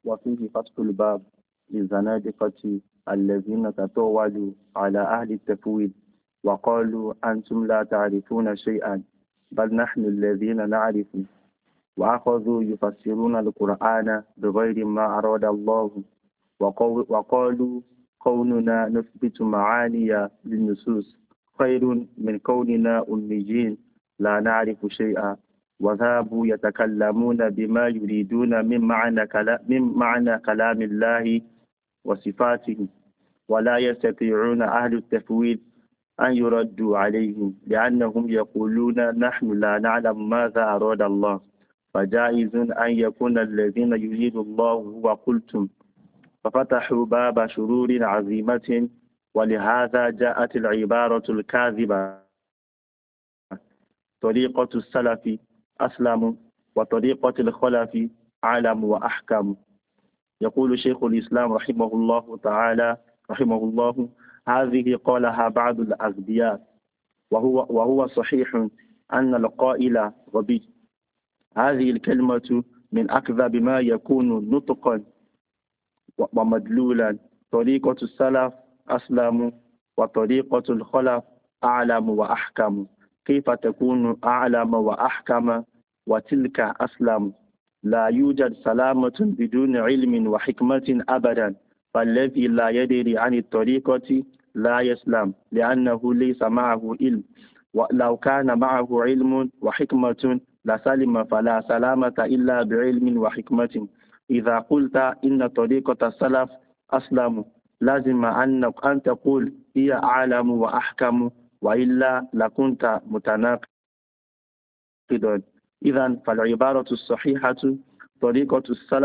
وفيه فتح الباب للزنادقة الذين تطاولوا على أهل التفويض وقالوا أنتم لا تعرفون شيئا بل نحن الذين نعرف، وأخذوا يفسرون القرآن بغير ما أراد الله، وقالوا كوننا نثبت معاني للنصوص خير من كوننا أميين لا نعرف شيئا، وذهبوا يتكلمون بما يريدون من معنى كلام الله وصفاته، ولا يستطيعون أهل التفويض أن يردوا عليهم لأنهم يقولون نحن لا نعلم ماذا أراد الله، فجائز أن يكون الذين يريد الله هو قلتم، ففتحوا باب شرور عظيمة. ولهذا جاءت العبارة الكاذبة طريقة السلف أسلم وطريقة الخلف أعلم وأحكم. يقول شيخ الإسلام رحمه الله تعالى رحمه الله: هذه قالها بعض الأغبياء وهو صحيح أن القائل غبي. هذه الكلمة من أكذب ما يكون نطقا ومدلولا. طريقة السلف أسلم وطريقة الخلف أعلم وأحكم. كيف تكون أعلم وأحكم وتلك أسلم؟ لا يوجد سلامة بدون علم وحكمة أبدا، فالذي لا يدري عن الطريقة لا يسلم لأنه ليس معه علم، ولو كان معه علم وحكمة لسلم، فلا سلامة إلا بعلم وحكمة. إذا قلت إن طريقة السلف أسلم لازم أن تقول هي أعلم وأحكم، وإلا لكنت متناقضا. إذن فالعبارة الصحيحة طريقة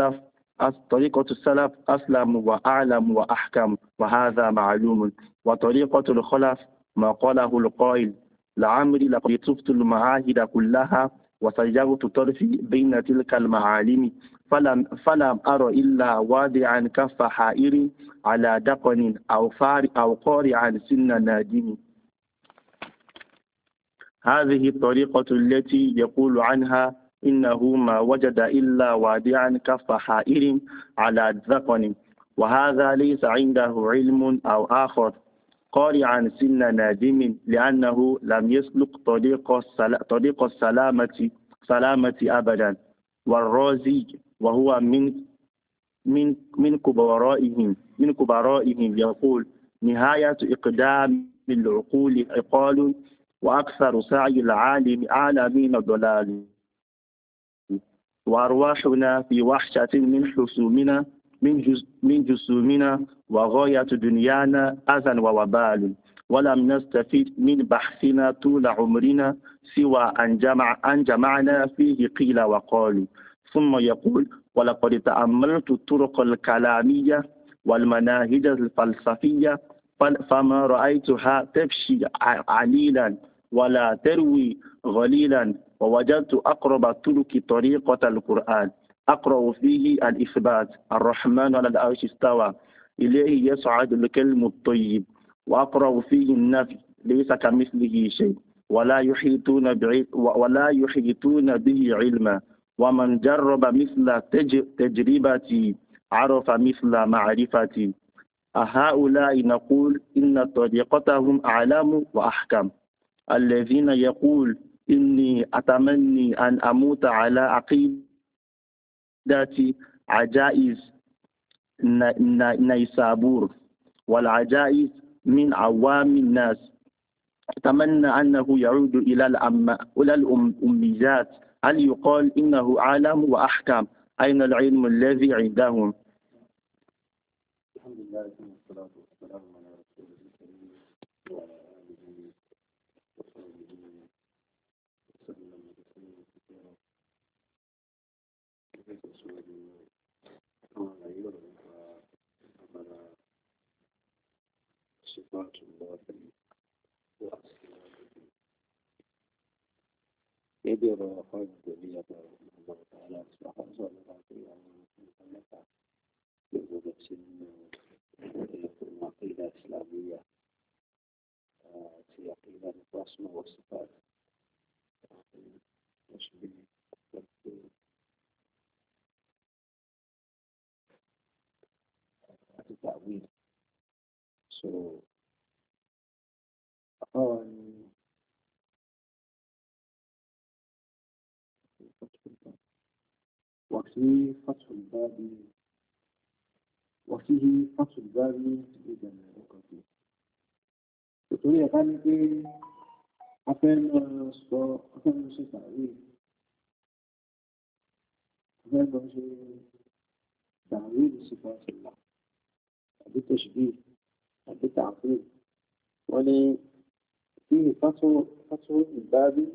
السلف أسلم وأعلم وأحكم، وهذا معلوم. وطريقة الخلف ما قاله القائل: لعمري لقد طفت المعاهد كلها وسيرت طرفي بين تلك المعالم، فلم أر إلا وادعا كف حائر على دقن أو قارعا سن نادم. هذه الطريقة التي يقول عنها إنه ما وجد إلا وادعا كف حائر على دقن، وهذا ليس عنده علم أو آخر، قارعا سن نادم، لأنه لم يسلك طريق السلامة أبدا. والرازي وهو من كبرائهم يقول: نهاية إقدام العقول عقال، وأكثر سعي العالمين ضلال، وأرواحنا في وحشة من حسومنا من جسومنا، وغاية دنيانا أذى ووبال، ولم نستفيد من بحثنا طول عمرنا سوى أن جمعنا فيه قيل وقالوا. ثم يقول: ولقد تأملت الطرق الكلامية والمناهج الفلسفية فما رأيتها تفشي عليلا ولا تروي غليلا، ووجدت أقرب الطرق طريقة القرآن، أقرأ فيه الإثبات: الرحمن على العرش استوى، إليه يصعد الكلم الطيب، وأقرأ فيه النفي: ليس كمثله شيء، ولا يحيطون به علما، ومن جرب مثل تجربتي عرف مثل معرفتي. أهؤلاء نقول إن طريقتهم أعلم وأحكم. الذين يقول إني أتمنى أن أموت على عقيدة عجائز نيسابور والعجائز من عوام الناس، أتمنى أنه يعود إلى الأميات. هل يقال إنه أعلم وأحكم؟ أين العلم الذي عندهم؟ الحمد لله والصلاة والسلام على رسول الله وعلى آله وصحبه وسلم تسليما كثيرا. كيف تسود كما يرى على صفات الله وأسمائه يدير خالد جميع الله تعالى سبحانه وتعالى مكلفة بوجود عقيدة إسلامية في عقيدة الأسماء والصفات أعطاني وفيه فتح الباب لجمال كثير. وتقول كان في أفهم تعريف تعريف صفات الله بالتشبيه بالتعطيل ولي فيه فتح الباب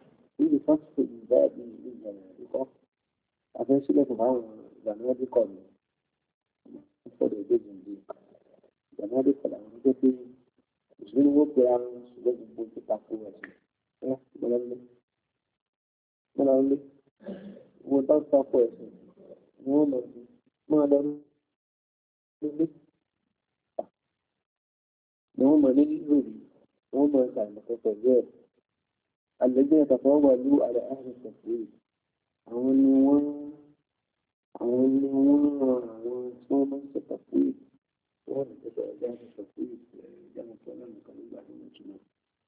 للجمال أفهم سلة معه جمال قوي فọ́dọ̀ ìgbésùn bíi ìgbàlódé padà wọn jẹ́ pé ìṣúná owó pé àwọn ṣùgbọ́n gbogbo tó tako ẹ̀sìn mọ́lá owó tó tako ẹ̀sìn ni wọ́n lọ sí máa lọ nílé ni wọ́n mọ̀ ní lórí wọ́n mọ̀ ṣàìmọ̀kọ́ pẹ̀lú ẹ̀ àlẹ́gbẹ́ ìtàkùn wà lú àrẹ àrùn tẹ̀síwì àwọn ni wọ́n ràn àwọn tí wọ́n máa ń ṣètò fún wọ́n ní tẹ́tọ̀ ẹ̀já ṣètò fún ìjánu tó náà nìkan nígbà tó mọ̀ túmọ̀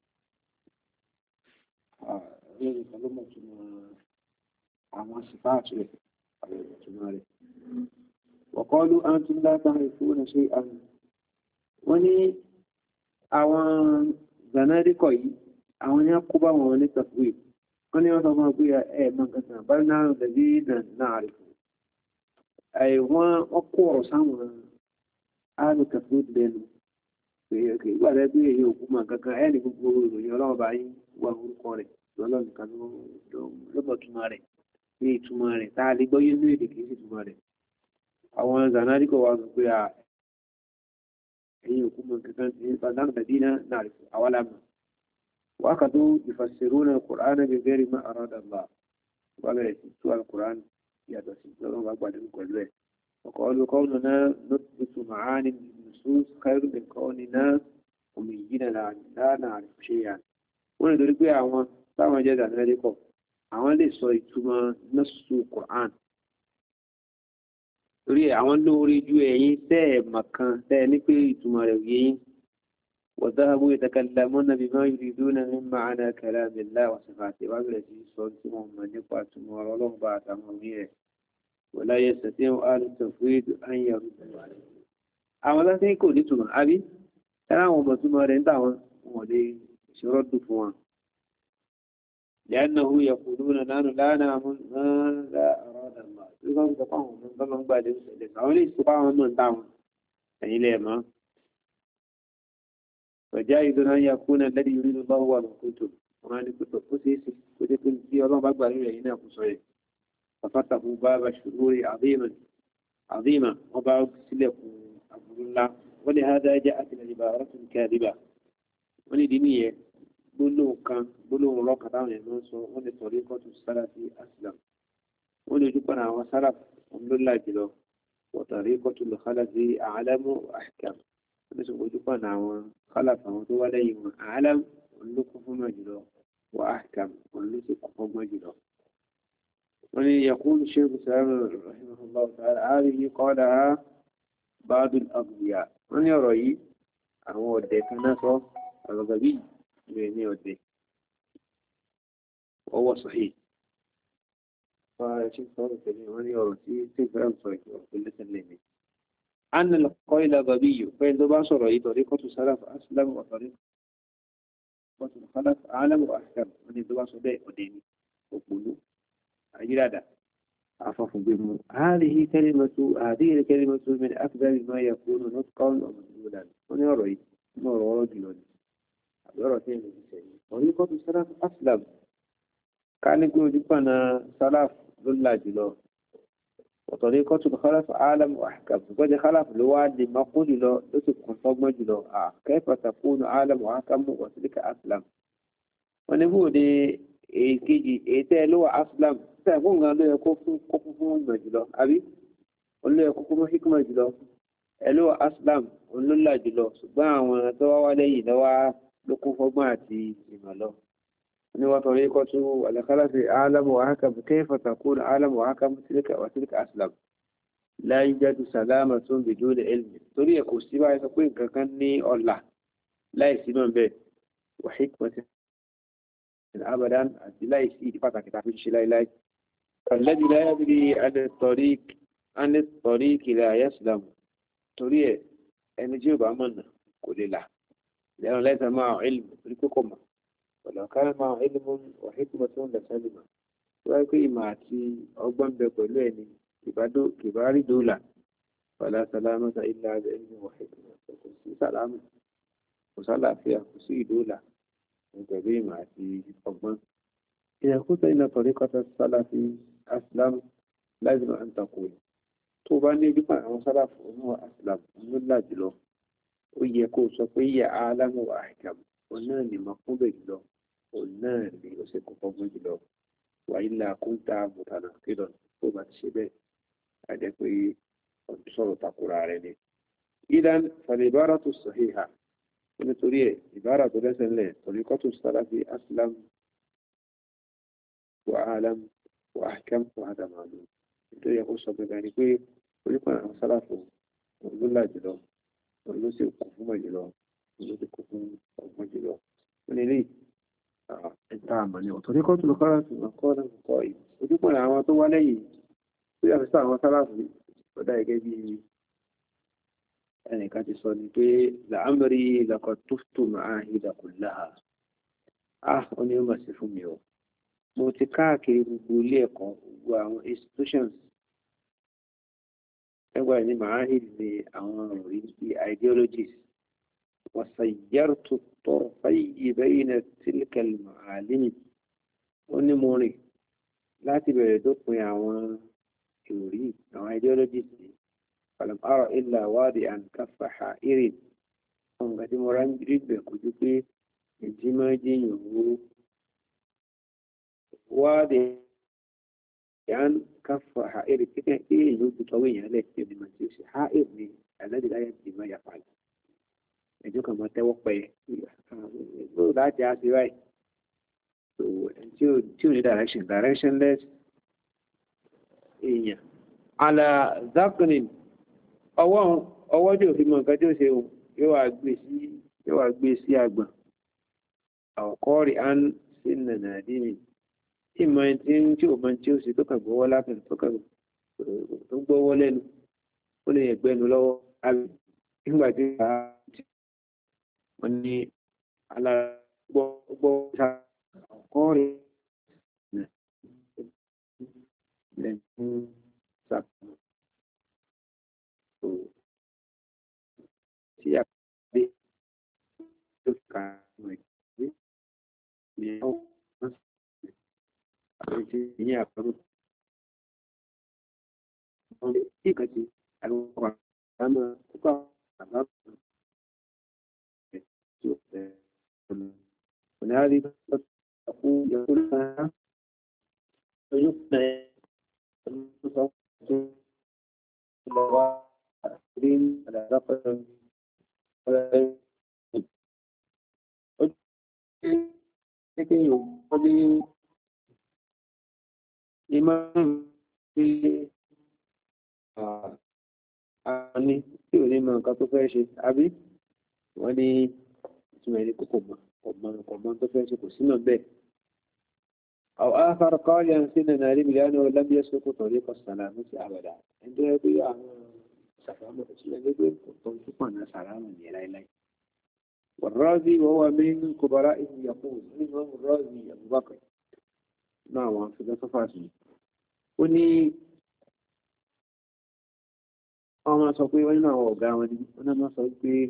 ẹ̀rọ nìkan ló mọ̀ túmọ̀ àwọn sífáàtì rẹ̀ àwọn ìtumọ̀ rẹ̀. wọ̀kọ́lù àǹtí látà ìfowópamọ́ ṣe àmì wọ́n ní àwọn zanadikọ̀ yìí àwọn ní kó bá wọn ní tàfúwì wọ́n ní wọ́n sọ fún wọn pé ẹ̀ mọ̀ nǹkan kan bá náà lẹ́bí náà rí wọ́n kó ọ̀rọ̀ sáwọn alùpùpù lẹ́nu ìgbà rẹ̀ bí èyí òkú mọ̀ kankan ẹ̀ ní gbogbo ìròyìn ọlọ́run bá yín wà orúkọ rẹ̀ lọ́lọ́ nìkan ló bọ̀ túmọ̀ rẹ̀ ní ìtumọ̀ rẹ̀ tá a lè gbọ́ yé ní èdè kìí sì túmọ̀ rẹ̀ àwọn zanadikọ wa sọ pé èyí òkú mọ̀ kankan ní bàdánù tàdínà náà rẹ̀ àwọn lámà wà á kàtó ìfàṣẹ̀rúnà kùránà bí bẹ́ẹ̀rì má àrọ́dàlá wà bẹ̀rẹ̀ sí tú àlùkùránì yàtọ̀ sí lọ́wọ́ bá gbàdé pẹ̀lú ẹ̀ وقالوا قولنا نثبت معاني النصوص خير من قولنا أميين لا نعرف شيئا wọ́n nítorí pé àwọn táwọn jẹ́ ìdánilẹ́kọ̀ọ́ àwọn lè sọ ìtumọ̀ nọ́ọ̀sù Qur'an torí àwọn lórí ju ẹ̀yin tẹ́ ẹ̀ mọ̀kan tẹ́ ẹ ní pé ìtumọ̀ rẹ̀ yé yín وذهبوا يتكلمون بما يريدون من معنى كلام الله وصفاته وابلة صوتهم من يقع تمر بعد أمره ولا يستطيع أهل التفويض أن يردوا عليه àwọn láti kò ní túmọ̀ àbí ẹ̀rọ àwọn ọmọ túmọ̀ rẹ̀ ń tà wọ́n lè ṣòrọ́dù fún wọn لأنه يقولون نحن لا نعمل ما لا أراد الله يقولون تقاهم من ضمن بعد يسألك أولي استقاهم من دعوة يعني ليه ما فجائز أن يكون الذي يريد الله هو الكتب وما لكتب قسيسي كتب في الله أكبر هنا قصير ففتحوا باب الشرور عظيما وبعض سلك عبد الله ولهذا جاءت العبارة كاذبة ولدينية بلوغ الله كتاب الناس ولطريقة السلف أسلم ولجبنا وسلف الحمد لله جلو وطريقة الخلف أعلم وأحكم ولجبنا وخلف وليهم أعلم ولكف مجلو وأحكم ولكف مجلو ويقول الشيخ سلام رحمه الله تعالى هذه قالها بعض الأغبياء من يرى هو وديك الناس الغبي بيني وديك وهو صحيح فالشيخ صلى الله عليه وسلم يرى تفهم صحيح وكل سلمي أن القيل غبي فإن دباس رأي طريقة سلف أسلم وطريقة الخلف أعلم وأحكم من دباس بيء وديني وقولوا أجلادا عفوا بهم هذه الكلمة من أكبر ما يكون نطقا ومدلولا ونرى رجل يرى طريقة السلف أسلم كان يقول جبنا سلف ذلا جلو وطريقة الخلف عالم وأحكم وقد خلف لواد ما قل له لتكون فوق جلو كيف تكون عالم وأحكم وتلك أسلم ونقول èkejì ètò ẹ ló wà aslam tí àìkú nǹkan ló yẹ kó fún ìmọ̀ jùlọ àbí olú yẹ kó fún hikmọ̀ jùlọ ẹ ló wà aslam olólà jùlọ ṣùgbọ́n àwọn tó wá wá lẹ́yìn lọ́wọ́ ló kún fọ́gbọ́n àti ìmọ̀ lọ. ní wọ́n tọrọ ikọ́ tó alakalafi alamu wa haka kayfa takunu alamu wa haka tilka aslam la yujadu salamatun biduni ilmi torí ẹ kò sí báyìí sọ pé nǹkan kan ní ọ̀la láì sí náà bẹ́ẹ̀ وحكمة أبدا لا يسير فتك تعرفين شيء لا الذي لا يدري عن الطريق لا يسلم طريق أن يجيب أمنا كل لا لأنه ليس معه علم ترككم ولو كان معه علم وحكمة لسلم ويكون معتي أقبل بقولين كبار دولة فلا سلامة إلا بعلم وحكمة كسي سلامة وصلى فيها كسي دولة وكبير معتي أقبل إذا كنت إن طريقة السلف أسلم لازم أن تقول طوباني بما وصرف هو أسلم من الله جلو ويكون صفية أعلم وأحكم وناني مقوبة جلو وناني وسيكون قوم جلو وإلا كنت متناقضا طوبة الشبه أدكوي انتصر تقول عليه إذن فالعبارة الصحيحة ونتوريه عبارة لسن له طريقة السلف أسلم وأعلم وأحكم وهذا معلوم nítorí ẹ̀kọ́ sọ pé bẹ́ẹ̀ ni pé onípa àwọn sálàfò òun ló là jùlọ òun ló sì kún fún mọ̀ jùlọ òun ló sì kún fún ọgbọ́n jùlọ wọn ni eléyìí ẹ̀ta àmọ̀ ni ọ̀tọ̀ ní kọ́tù ló kára sí ọkọ̀ náà kọ́ yìí ojúpọ̀ àwọn tó wá lẹ́yìn tó yàtọ̀ sí àwọn sálàfò ọ̀dà gẹ́gẹ́ bí ẹnìkan ti sọ ni pé làámẹ́rì lọ́kọ̀ tó tó máa ń hídàkùn láha ó ní ó mà sí fún mi o mo ti káàkiri gbogbo ilé ẹ̀kọ́ gbogbo àwọn institutions ẹgbẹ́ ní mahahid ní àwọn òrí ideologies وسيرت الطرفي بين تلك المعالم ó ní mo rìn láti bẹ̀rẹ̀ dópin àwọn ìròrí àwọn ideologies ní فلم أرى إلا وادعا كف حائر ọ̀gá tí mo rá ń rí bẹ̀ kò ju pé ìdí máa jẹ́yàn owó وادعا كف حائر كده إيه يوجد طويل عليك من منسيس حائر الذي لا يدري ما يفعل ẹjọ́ kan máa tẹ́wọ́ pẹ́ ló láti á sí ráì tí ò ní directionless èèyàn ala zakrin ọwọ́ tí ò fi mọ nǹkan tí ó ṣe yóò wá gbé sí àgbọ̀n àwọ̀kọ́rì án sí nànà dínì tí mọ tí ò mọ tí ó ṣe tó kàn gbọ́wọ́ lápẹ̀ tó gbọ́wọ́ lẹ́nu ó lè yẹ̀gbẹ́nu lọ́wọ́ àbí nígbà tí wọ́n ní alágbọ́gbọ́ ọkọ̀rẹ́ lẹ́yìn sàkóso tí a gbé tó kà mọ̀ ìgbé ní ọ̀pọ̀ àti ní àpapọ̀ wọ́n lè tí ìkàtí àwọn àmọ́ púpọ̀ àbábọ̀ ولهذه يقول لها ويقنع على رقم لكن يقول إمام ní tí ò ní mọ nǹkan tó fẹ́ ṣe àbí wọ́n ní ìtumọ̀ ẹni kókò mọ́ tó fẹ́ ṣe kò sínú bẹ́ẹ̀. أو آخر قال ينسينا ناريم لأنه لم يسلك طريق السلامة أبدا عنده يقول سلامة يقول طريقنا سلامة لا إله والرازي وهو من كبرائه يقول الإمام الرازي أبو بكر نعم في التفاصيل وني أما سوقي وإنما هو قاوني وإنما سوقي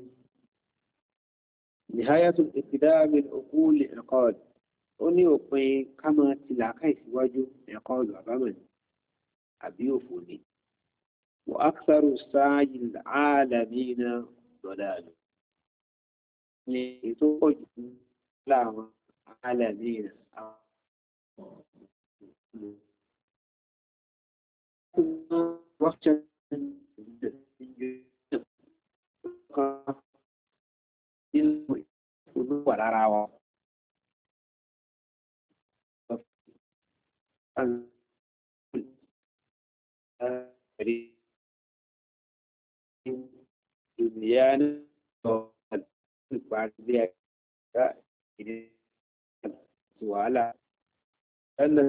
نهاية الابتداء من عقول عقاد أني أقوي كما تلاقي سواجه عقاد أبامن أبي أفوني وأكثر سعي العالمين ضلال لتوجه لا عالمين وقت wà lára wọn. Ìyá ní ọ̀pọ̀ ìpàdé ẹ̀ka ìdí wàhálà ẹnlẹ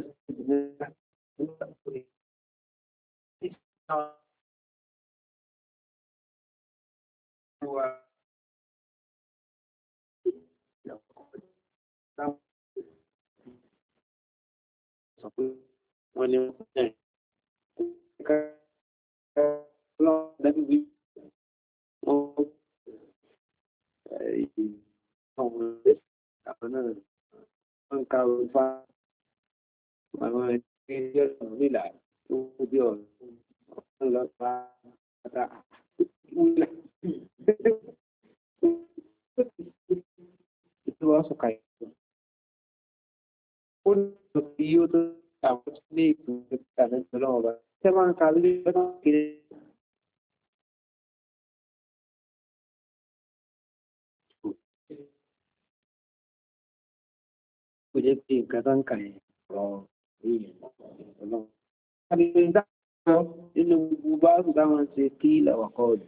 sọ pé wọ́n ní ká lọ́wọ́ dájú bí wọ́n àwọn àwọn náà wọ́n ká fa àwọn ẹgbẹ́ ọ̀rọ̀ nílà tó bí ọ̀rọ̀ wọ́n lọ pa ata wúlà tó wọ́n sọ̀ka ìtọ́. Ó lọ sí yóò tó àwọn tó ní ìpínlẹ̀ ìpínlẹ̀ ìpínlẹ̀ ọba tẹ́ máa ń ka lé ọjọ́ kiri. Ó jẹ́ pé nǹkan tó ń kà yẹn rọ èèyàn ọlọ́run. Àbíkú ìdájọ́ nínú gbogbo báàbù táwọn ṣe kí ìlàwà kọ́ọ̀dù.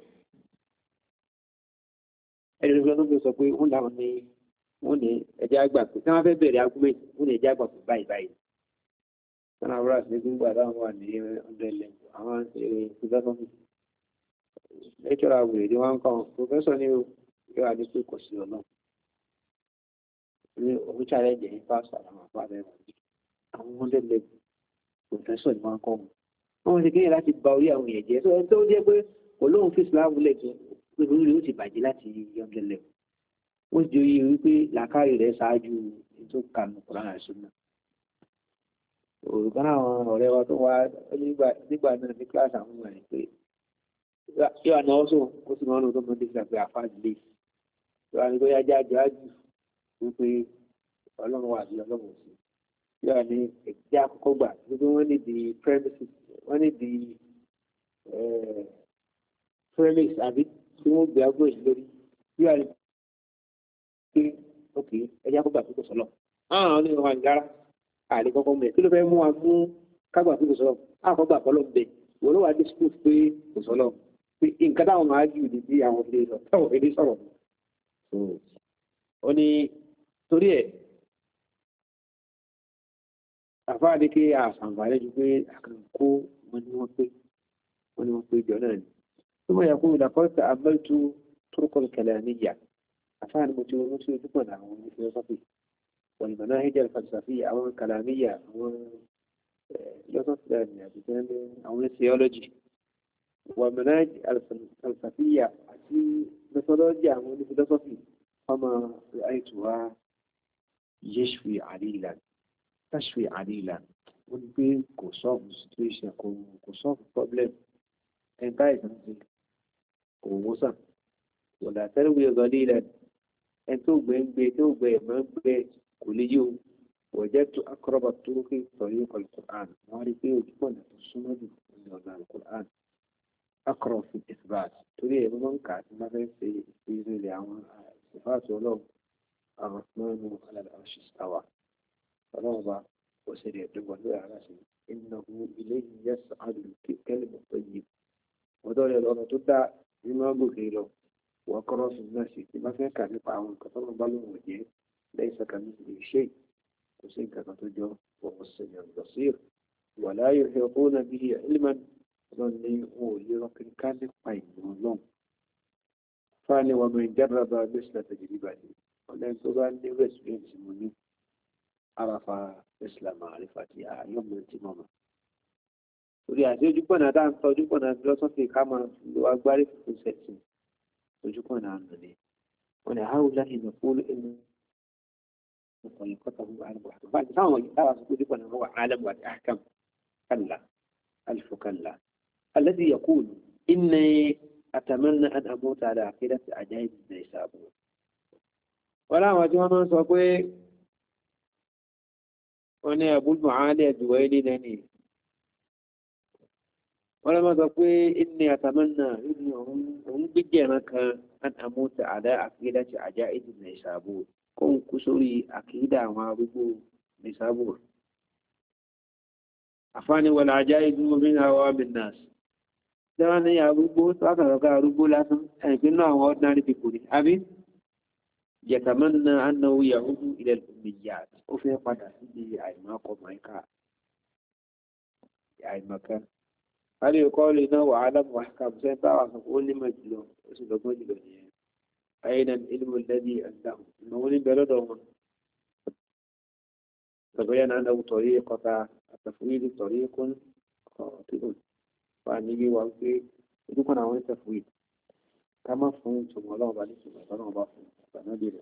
Ẹni tó fi sọ pé wọ́n làwọn ní wọ́n ní ẹjẹ́ àgbà pé tí wọ́n fẹ́ bẹ̀rẹ̀ argument wọ́n ní ẹjẹ́ àgbà pé báyìí báyìí. Sọ́nà àwòrán àti nígbà táwọn wà ní ọ̀dọ̀ ilẹ̀ àwọn philosophy. Lecturer àwòrán ni wọ́n ń kọ́ professor ní yóò adé pé kò sí ọlọ́run. Ní òun challenge yìí pásọ̀ àwọn àpá rẹ̀ wọ̀nyí. Àwọn ọmọdé level professor ni wọ́n ń kọ́ wọn. Wọ́n ti kéèyàn láti ba orí àwọn èèyàn jẹ́. Sọ ẹni tó jẹ́ pé olóhùn fi Islam lẹ̀ tó pé orí rẹ̀ ó ti bàjẹ́ láti ọ̀dọ̀ level. Wọ́n ti oyè wípé làákàrí rẹ̀ ṣáájú tó kànú Kùránì àti Sunnah. Òrùkan àwọn ọ̀rẹ́ wa tó wá nígbà náà ní kíláàsì àwọn ọmọ rẹ̀ pé yóò àná ọ́sọ̀ ó sì máa ń lò tó mọ́ nígbà pé àfáàjì lè yóò àná tó yá jáde ájù wípé ọlọ́run wà ní ọlọ́run sí yóò àní ẹ̀jẹ̀ àkọ́kọ́ gbà wípé wọ́n ní di premises wọ́n ní di premise àbí tí wọ́n gbé agbó yìí lórí yóò àní pé ok ẹ̀jẹ̀ àkọ́kọ́ gbà pé kò sọ́lọ̀ àwọn ọ̀nà ìwọ̀n àgbára àlè kọ́kọ́ mẹ́ kí ló fẹ́ mú wa mú kágbà pé kò sọ́lọ̀ àkọ́gbà kọ́lọ́ bẹ̀ wọ́n ló wà dispute pé kò sọ́lọ̀ pé nǹkan táwọn máa jù ní bí àwọn ilé lọ táwọn ilé sọ̀rọ̀ ó ní torí ẹ̀ àfáàdé kí àṣàǹfààní ju pé àkànkó wọn ni wọ́n pé jọ náà ni tó mọ̀ yà kó ìdàkọ́ta àbẹ́tú turkul kalamiyya àfáàní mo ti ronú sí ojúmọ̀ náà àwọn philosophy والمناهج الفلسفية أو الكلامية أو أو السيولوجي والمناهج الفلسفية في ميثودولوجيا أو الفلسفي فما رأيتها تشفي عليلا ونبي كوسوف situation كوسوف problem انتهي كوسا ولا تروي ظليلا أنتو بين كليو وجدت أقرب الطرق طريق القرآن وعرفه جبنا السنة من القرآن أقرب في الإثبات تريد من كعب مثلا في ذي صفات ولو الرحمن على العرش استوى فنوضع وسريع دول على إنه إليه يسعد الكلم الطيب ودول الأرض تدع بما بخيله وأقرأ في الناس ما فيه كان يطعون كثر بالون وجه ليس كمثله شيء وسنك تجو وهو السميع البصير ولا يحيطون به علما ظني هو لكن كان يقين لهم فاني ومن جرب مثل تجربته ولن تظن وسوين سموني عرف مثل معرفتها يوم الانتمام orí àti ojúpọ̀nà dáńtọ́ ojúpọ̀nà philosophy ká máa lo agbárí fún sẹ́sìn ojúpọ̀nà àná ni wọ́n ni àwọn láti nà fún inú خلقته عالم واحد بعد ثم يقول هو عالم وأحكم كلا ألف كلا الذي يقول إني أتمنى أن أموت على عقيدة عجائب النيسابور ولا وجه من سوى وأنا أبو المعالي الدويلي لني ولما تقول إني أتمنى هم بجانك أن أموت على عقيدة عجائب النيسابور kóhun kú sórí àkídà àwọn arúgbó nìsábùr àfáàníwọ̀lá ajá ibi omi àwọn abinnas dáwà ní arúgbó tọ́kàtọ́kà arúgbó lásán ẹ̀pín náà àwọn ordinary people ni àbí yatamanna annahu ya'udu إلى الأميات وفي قد سيدي عيماكم عيكا عيماكا هل يقال إنه وعلم وأحكام سيطاع فقول لي مجلو وسيدو مجلو أين العلم الذي عنده المولي بلدهم تبين أنه طريقة التفويض طريق خاطئ فأني وأنك يكون عوان تفويض كما فهمتم الله عليكم الله بافهم فنبيل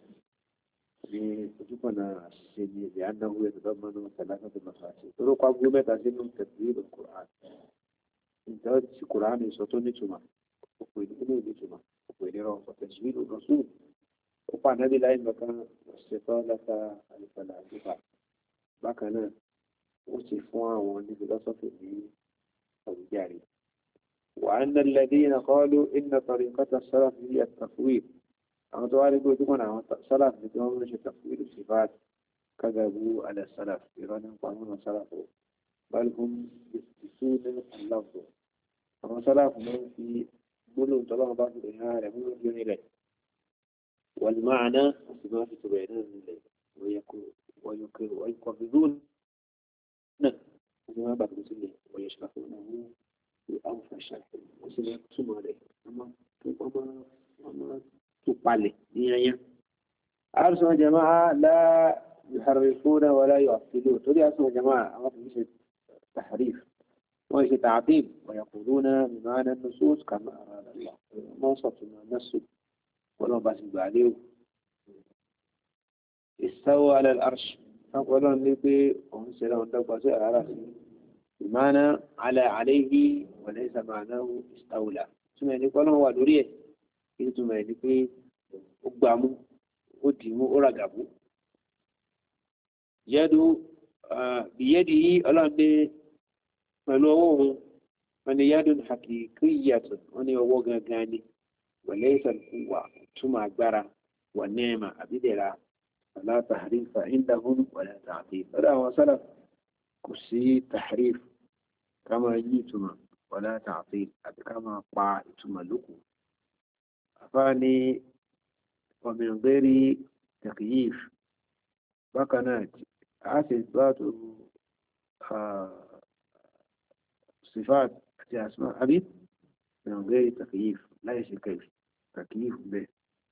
يكون السيدي لأنه يتضمن ثلاثة مفاسد طرق أقومة تزين تفويض القرآن انت في القرآن يسوطني ثم وقيلوني ثم وقيلوا وتجويد الرسول وقع نبي العلم مكان استطالة الفلاسفة بكنا وصفوا ونفلسفة الجاري وأن الذين قالوا إن طريقة السلف هي التفويض أما تعالوا تكون سلف بدون مش تفويض الصفات كذبوا على السلف إيران يقولون السلف بل هم يثبتون اللفظ أما سلف من في بلو طلع بعض الإهارة من يجون إليه والمعنى ما في تبينان إليه ويقبضون ما بعد مسلم ويشرحونه في أوفى الشرح مسلم ثم عليه أما تقبل يعني أرسل جماعة لا يحرفون ولا يعطلون تولي أرسل جماعة أما في تحريف ويش تعطيل ويقولون بمعنى النصوص كما أراد الله ما وصفنا النص ولا بس بعديه استوى على الأرش فقالوا النبي وانسل وندق وسأل على بمعنى على عليه وليس معناه استولى ثم يقول هو دوريه ثم يقول أقبامه وديمه أرقبه بيده الله فلوه من يد حقيقية أن يوقع غاني وليس القوة ثم أكبر والنعمة أبدلا فلا تحريف عندهم ولا تعطيل فلا وصلت كسي تحريف كما يجيتما ولا تعطيل كما قائتما لكم أفاني ومن غير تكييف بكنات أثبات صفات أسماء أبي من غير تكييف لا يشي كيف تكييف به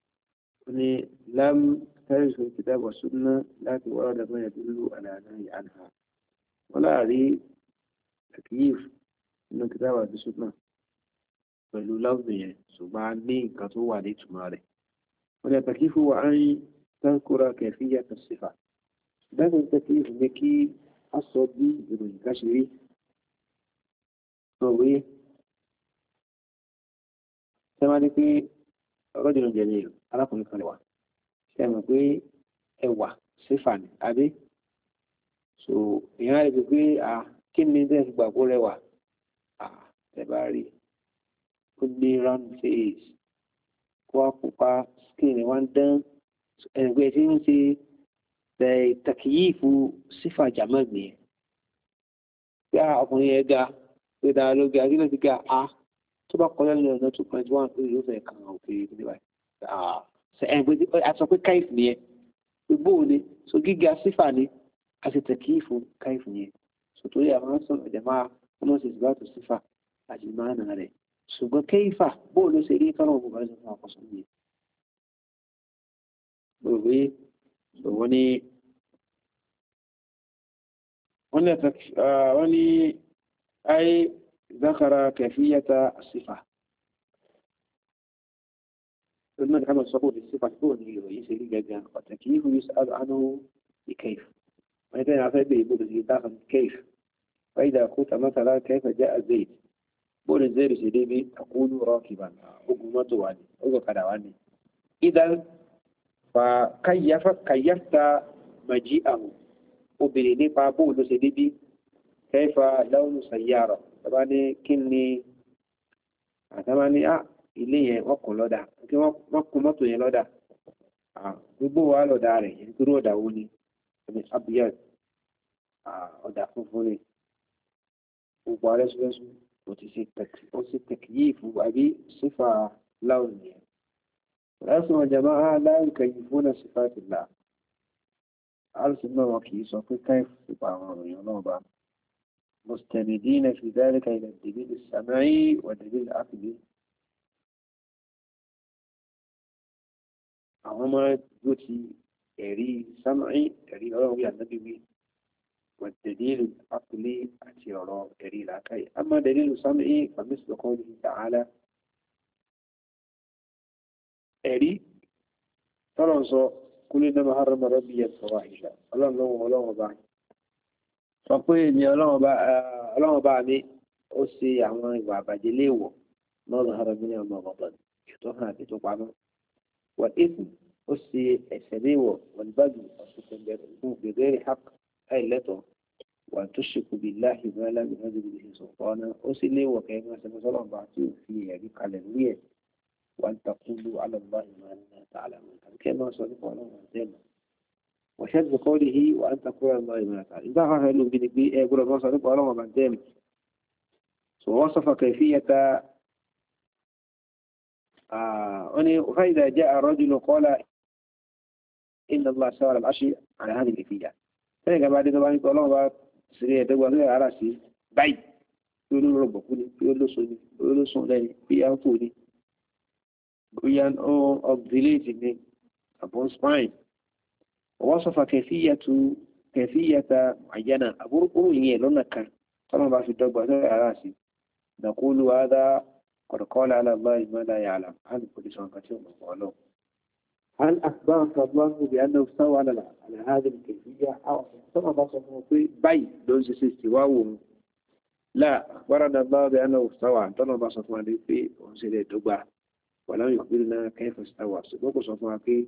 لم ترد في الكتاب والسنة لكن ورد ما يدل على نهي عنها ولا هذه تكييف من الكتاب والسنة pẹ̀lú lọ́gbìn yẹn ṣùgbọ́n a ní nǹkan tó wà ní ìtumọ̀ rẹ̀ wọ́n ní tàkífù wà á ń tẹ́kùrọ̀ kẹfíyà tó sífà dákùn tàkífù ní kí a sọ bí ìròyìn ká ṣe rí ọ̀wé ṣe máa ní pé rọ́jùlọ jẹ́ ní arákùnrin kan lẹ́wà ṣe mọ̀ pé ẹwà sífà ní adé so ìyá rẹ̀ pé kí ni tẹ́ fi gbàgbó rẹwà tẹ́ bá rí ó ní round face kó wá pupa skin rẹ̀ wá ń dán ẹgbẹ́ tí ń ṣe tàkìyífù sífà jàmọ́gbìn yẹn pé ọkùnrin yẹn ga pé dáa ló ga kí ló ti ga tó bá kọjá lọ ọ̀nà 2.1 pé yóò fẹ́ kàn án òkè níbà ẹgbẹ́ a sọ pé káìfù nìyẹn pé bóun ni so gíga sífà ni a sì tàkìyífù káìfù yẹn so torí àwọn sọ̀rọ̀ ìjàmá wọn sì gbà tó sífà àti máa nà rẹ̀ ṣùgbọ́n kéfà bóò ló ṣe rí tọ́rọ ọgbọ̀n ẹ̀sùn fún àkọsùn ní gbogbo wọ́n ní ayé zákara kẹfíyàta sífà lónà kama sọ́kò ní sífà tó ní ìròyìn ṣe rí gẹ́gẹ́ pàtàkì ìhù yóò sáàdù ánú ìkẹf wọ́n tẹ́ na fẹ́ bèèrè bó lè dákan kẹf fa'ida kó tamátàlá kẹfà jẹ́ azait بول الزير سيديبي تقول راكبا حكومته واني أو كذا واني إذا فكيفت مجيئه وبريني فبول سيديبي كيف لون سيارة طبعا كني طبعا إليه وقل لدا وقمته يلدا gbogbo wa lọ́dà rẹ̀ nítorí ọ̀dà wo ni abiyad ọ̀dà funfun ni gbogbo arẹ́sùlẹ́sù وفي تكييف أبي صفة لونية والأصل والجماعة لا يكيفون صفات الله àrùsùn náà wọn kì í sọ pé káìfù sípa àwọn òròyìn náà bá مستندين في ذلك إلى الدليل السمعي والدليل العقلي هما يوتي إري سمعي إري أولو النبي والدليل العقلي أتيرا إري العقلي أما دليل سمعي فمثل قوله تعالى إري فرنسا كل إنما حرم ربي الفواحش الله بعد sọ pé ní ọlọ́run bá mi ó ṣe àwọn ìwà àbàjẹ́ léèwọ̀ lọ́dọ̀ ara mi ní ọmọ ọ̀gbọ̀n tó hàn àti tó pamọ́ wọ́n èsì ó ṣe ẹ̀ṣẹ̀ léèwọ̀ wọ́n bájú ọ̀ṣùnkùn fún gbẹ̀gbẹ̀rẹ̀ hap àìlẹ́tọ̀ wọ́n tó ṣèkù bí láàyè mọ́ láti wọ́n ti bìí sọ̀tọ̀ ọ̀nà ó sì léèwọ̀ kẹ́yìn wọn ṣẹlẹ̀ sọ́lọ́run bá tí ò fi ẹ̀rí kalẹ̀ lórí ẹ̀ wọ́n takúlù alọ́lá ìmọ̀ وشد قوله وأن تقول الله ما تعالى إذا قال بنبي يقول الله صلى الله عليه وسلم ووصف كيفية فإذا جاء الرجل قال إن الله سوى العرش على هذه الكيفية فإذا بعد ذلك يقول الله سريع دوا على رأسي بعيد يقولوا ربكوني يقولوا صوني يقولوا صوني يقولوا بيان أو أبدليتني upon spine ووصف كيفية معينة أبوركو يلونك طبعا بقى في الدقة على راسي نقول هذا قد قال على الله ما لا يعلم هل كل شيء كثير من هل أخبرك الله بأنه استوى على هذه الكيفية أو طبعا بقى في بي دون استواء لا أخبرنا الله بأنه استوى طبعا بقى في وسيلة الدقة ولم يخبرنا كيف استوى سبقوا صفوا في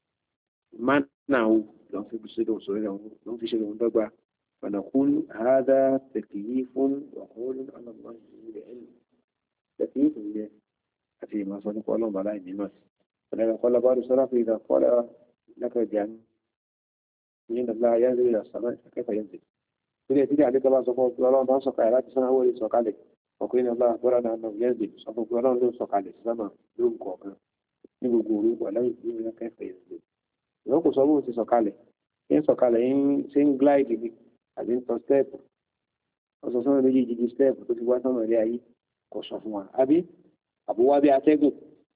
منعوا لو في بصيروا صغيرة لو في شيء مدبع فنقول هذا تكييف وقول على الله بالعلم تكييف في ما صدق الله بلا الناس فلذا قال بعض السلف إذا قال لك جان إن الله ينزل إلى السماء فكيف ينزل تريد تيجي عليك الله سبحانه الله ما سقى على السماء هو اللي سقى عليك وقيل الله أخبرنا أنه ينزل سبحانه الله لو سقى على السماء يوم كوكا يقول ولا يقول كيف ينزل ìwọ́n kò sọ bó ti sọ̀kalẹ̀ ń sọ̀kalẹ̀ ṣe ń glide ni àbí ń tọ stẹ́ẹ̀pù ọ̀sọ̀ sọ́nà méjì jíjí stẹ́ẹ̀pù tó ti wá sọ́nà ilé ayé kò sọ fún wa àbí àbúwá bí atẹ́gùn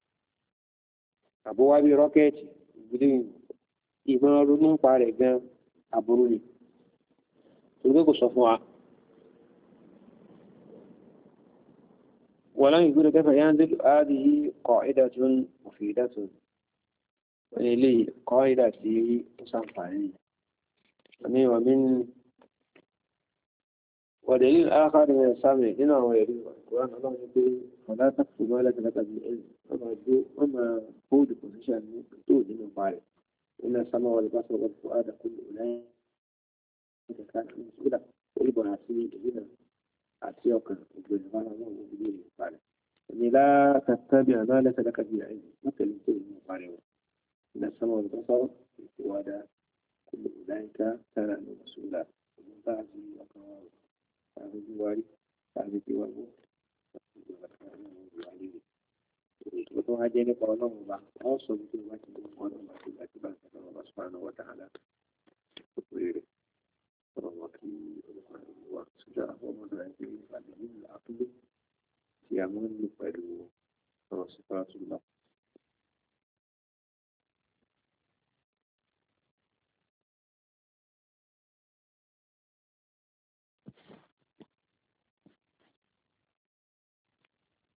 àbúwá bí rọ́kẹ́ẹ̀tì ìgbìlẹ̀ ìmọ̀ ronú ń pa rẹ̀ gan aburú ni torí pé kò sọ fún wa. ولم يقول كيف ينزل هذه قاعدة مفيدة إليه قاعدة في صنفين ومن ودليل آخر من السامع هنا ويريد القرآن الله يقول فلا تكتب ما لك بالعلم وما فود بوزيشن تود من فارغ إن السماء والبصر والفؤاد كل أولئك كان مسؤولا ويبقى في هنا أتيوك بالغانا وبدون فارغ لا تتبع ما لك بالعلم مثل تود من فارغ إن السماء والبصر والفؤاد كل أولئك كان مسؤولا ومن بعد وقال هذا الجواري هذا الجواري وتوهجني قولهم الله أوصل بكل وجه قولهم الله سبحانه وتعالى